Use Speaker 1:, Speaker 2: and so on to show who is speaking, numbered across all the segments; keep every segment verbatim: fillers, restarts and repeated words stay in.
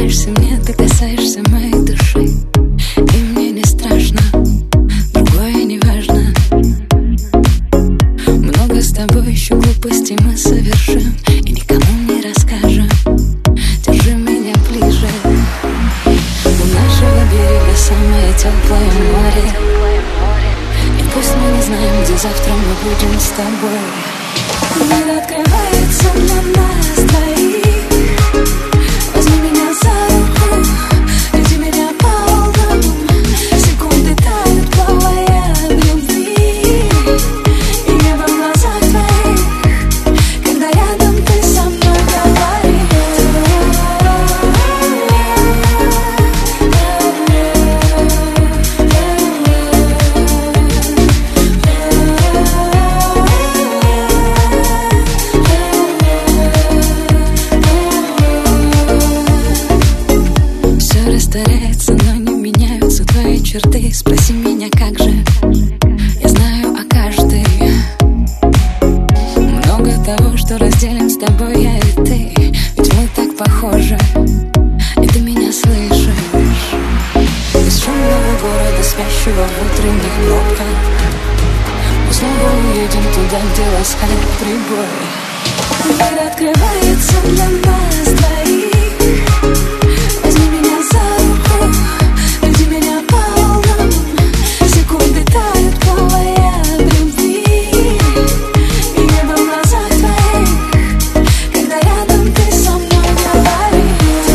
Speaker 1: улыбаешься мне, ты касаешься моей души, и мне не страшно, другое не важно. Много с тобой еще глупостей мы совершим, и никому не расскажем. Держи меня ближе. У нашего берега самое теплое море, и пусть мы не знаем, где завтра мы будем с тобой. Мир открывается для нас двоих. Возьми меня за руку, веди меня по волнам. Секунды тают, плавая в любви, и небо в глазах твоих, когда рядом ты со мной говоришь. Растворяется, но не меняются твои черты. Спроси меня, как же, я знаю о каждой. Много того, что разделим с тобой я и ты, ведь мы так похожи, и ты меня слышишь. Из шумного города, спящего в утренних пробках, мы снова уедем туда, где ласкает прибой. Мир открывается для нас двоих. Возьми меня за руку, веди меня по волнам. Секунды тают, плавая в любви, и небо в глазах твоих, когда рядом ты со мной говоришь.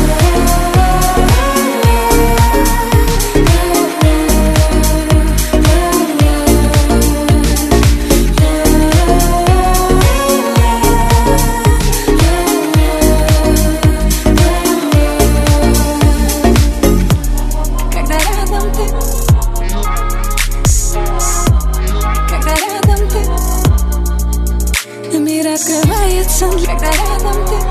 Speaker 1: Мир открывается, когда рядом ты.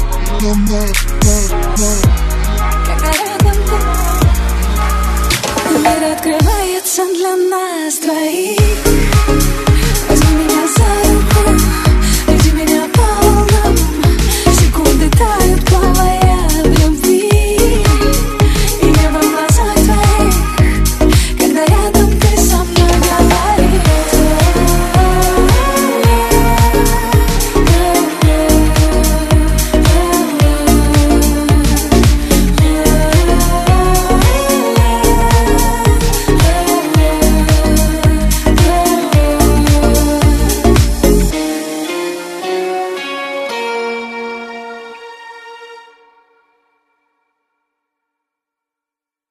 Speaker 1: Когда рядом ты. Мир открывается для нас двоих.